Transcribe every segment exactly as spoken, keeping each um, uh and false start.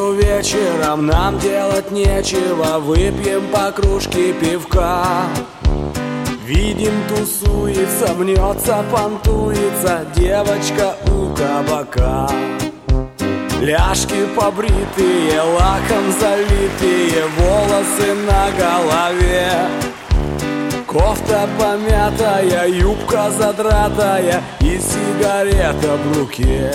субботу вечером нам делать нечего, выпьем по кружке пивка. Видим, тусуется, мнется, понтуется девочка у кабака. Ляжки побритые, лаком залитые, волосы на голове. Кофта помятая, юбка задратая и сигарета в руке.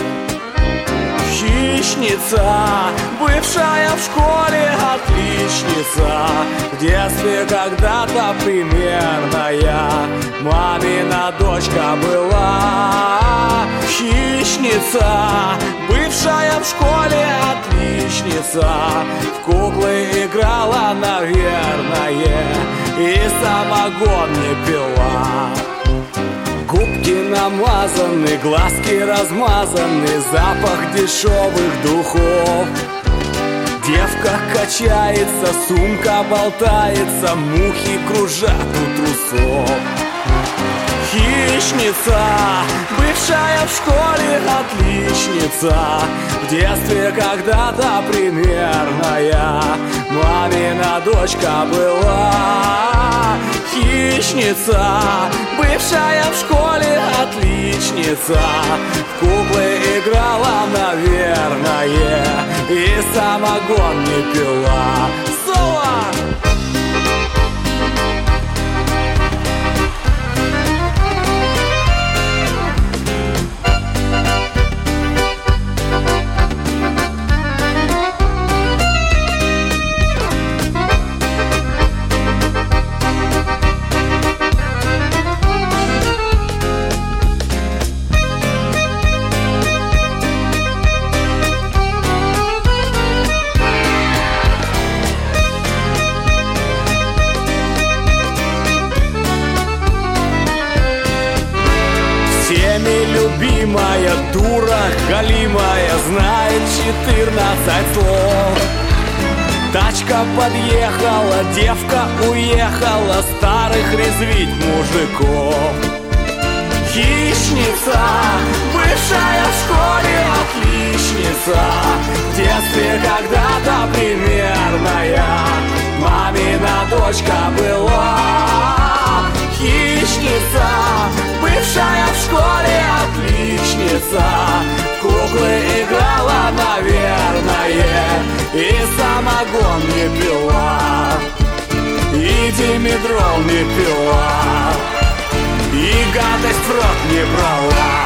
Хищница, бывшая в школе отличница, в детстве когда-то примерная мамина дочка была. Хищница, бывшая в школе отличница, в куклы играла, наверное, и самогон не пила. Губки намазаны, глазки размазаны, запах дешевых духов. Девка качается, сумка болтается, мухи кружат у трусов. Хищница, бывшая в школе отличница, в детстве когда-то примерная мамина дочка была. Хищница, бывшая в школе отличница, в куклы играла, наверное, и самогон не пила. Соло! Всеми любимая дура галимая, знает четырнадцать слов. Тачка подъехала, девка уехала, старых резвить мужиков. Хищница, бывшая в школе отличница, в детстве когда-то примерная мамина дочка была. Хищница, бывшая в школе отличница, в куклы играла, наверное, и самогон не пила, и димедрол не пила, и гадость в рот не брала.